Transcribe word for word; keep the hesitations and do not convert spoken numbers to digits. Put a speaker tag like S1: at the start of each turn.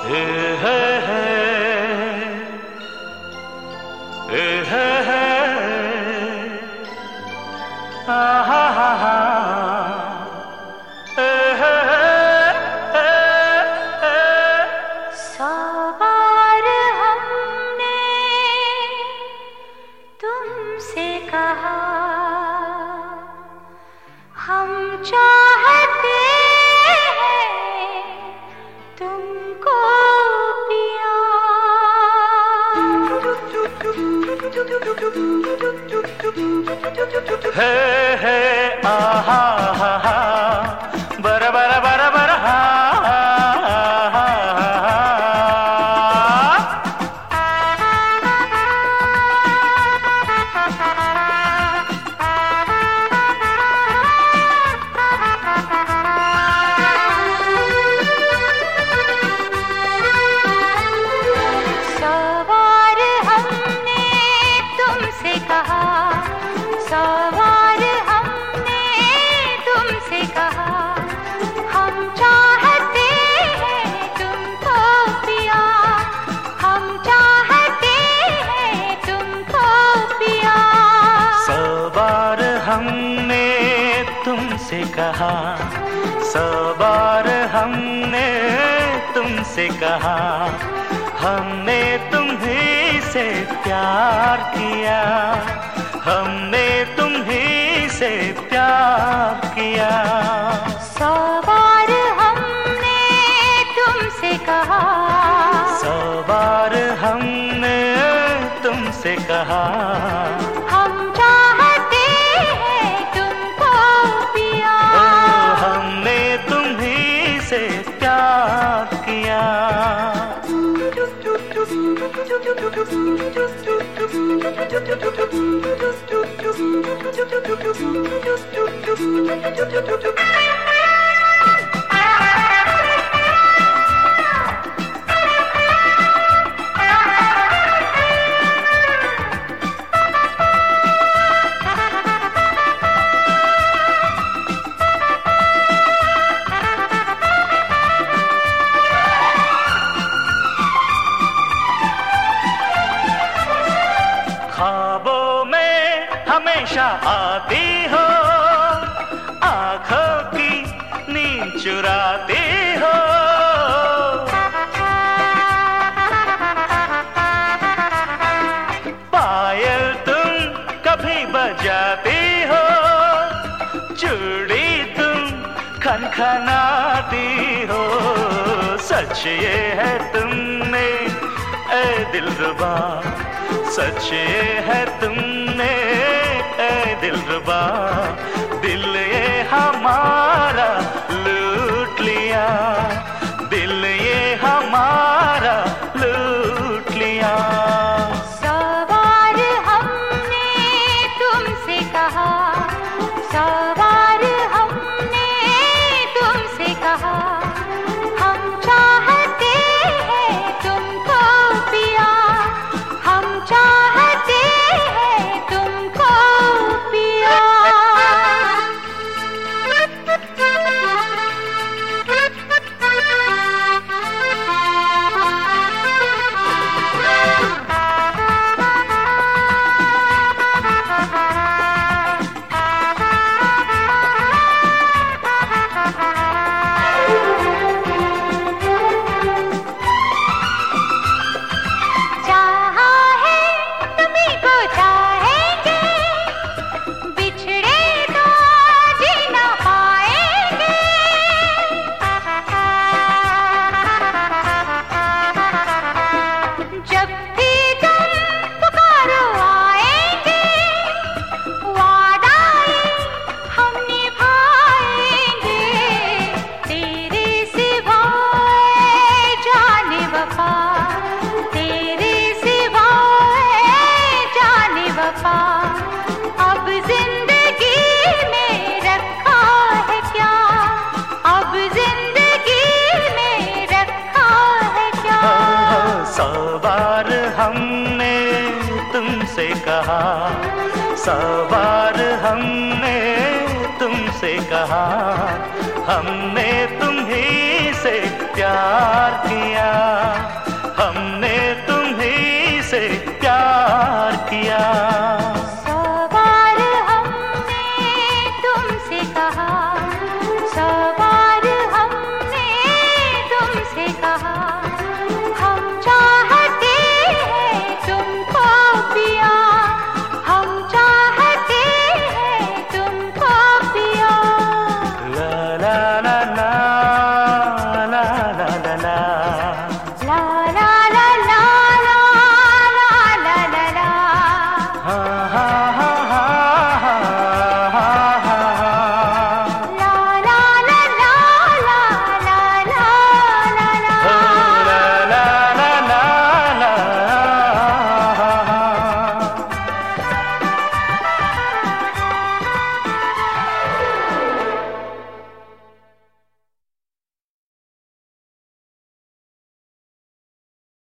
S1: ए है है, ए है है, आ हा हा हा, ए है है, ए है।
S2: सौ बार हमने तुमसे कहा हम चाहते हैं तुमको पिया।
S1: हे हे आहा हा हा बर बर बर बर हा
S2: सवार हमने तुमसे कहा हम चाहते हैं तुमको पिया, हम चाहते हैं तुमको पिया।
S1: सवार हमने तुमसे कहा, सवार हमने तुमसे कहा हमने तुम्हीं से प्यार किया, हमने तुम्हीं से प्यार किया।
S2: सौ बार हमने तुमसे कहा,
S1: सौ बार हमने तुमसे कहा
S2: हम चाहते हैं तुमको पिया,
S1: ओ हमने तुम्हीं से प्यार किया। ख्वाबों में हमेशा आती हो, आँखों की नींद चुराती हो। पायल तुम कभी बजाती हो, चूड़ी तुम खनखनाती हो। सच ये है तुमने ऐ दिलरुबा, सच ये है तुमने ऐ दिलरुबा, दिल ये हमारा लूट लिया, दिल ये हमारा लूट लिया।
S2: सौ बार हमने तुमसे कहा, सौ बार हमने तुमसे कहा हम चाहते हैं तुमको पिया, हम चाहते हैं तुमको पिया। अब जिंदगी में रखा है क्या, अब जिंदगी में रखा है क्या।
S1: सौ बार हमने तुमसे कहा, सौ बार हमने तुमसे कहा हमने तुम्हीं से प्यार किया।